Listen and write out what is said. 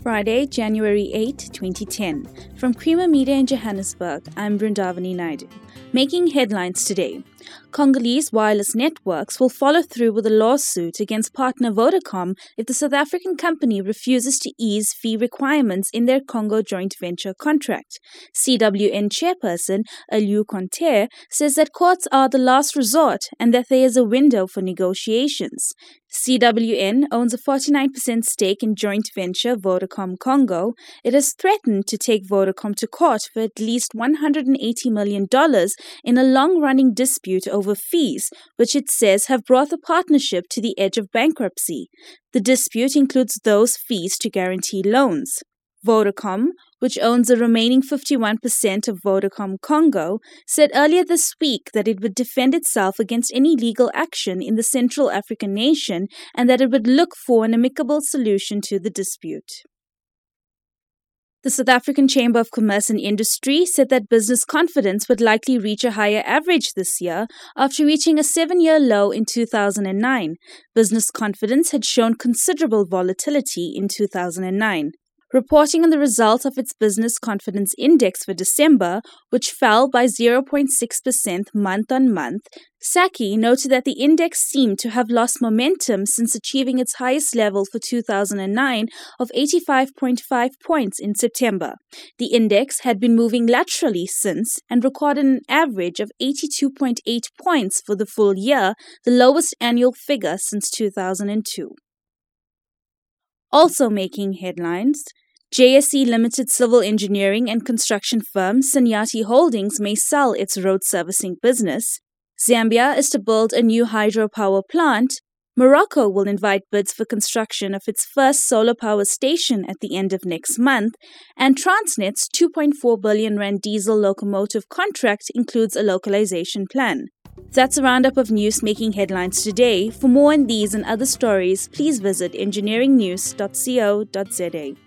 Friday, January 8, 2010. From Creamer Media in Johannesburg, I'm Brindavani Naidu. Making headlines today. Congolese wireless networks will follow through with a lawsuit against partner Vodacom if the South African company refuses to ease fee requirements in their Congo joint venture contract. CWN chairperson Aliou Conter says that courts are the last resort and that there is a window for negotiations. CWN owns a 49% stake in joint venture Vodacom Congo. It has threatened to take Vodacom to court for at least $180 million in a long-running dispute over fees, which it says have brought the partnership to the edge of bankruptcy. The dispute includes those fees to guarantee loans. Vodacom, which owns the remaining 51% of Vodacom Congo, said earlier this week that it would defend itself against any legal action in the Central African nation and that it would look for an amicable solution to the dispute. The South African Chamber of Commerce and Industry said that business confidence would likely reach a higher average this year after reaching a 7-year low in 2009. Business confidence had shown considerable volatility in 2009. Reporting on the results of its Business Confidence Index for December, which fell by 0.6% month-on-month, SACCI noted that the index seemed to have lost momentum since achieving its highest level for 2009 of 85.5 points in September. The index had been moving laterally since and recorded an average of 82.8 points for the full year, the lowest annual figure since 2002. Also making headlines, JSE Limited civil engineering and construction firm Sanyati Holdings may sell its road servicing business. Zambia is to build a new hydropower plant. Morocco will invite bids for construction of its first solar power station at the end of next month. And Transnet's 2.4 billion rand diesel locomotive contract includes a localization plan. That's a roundup of news making headlines today. For more on these and other stories, please visit engineeringnews.co.za.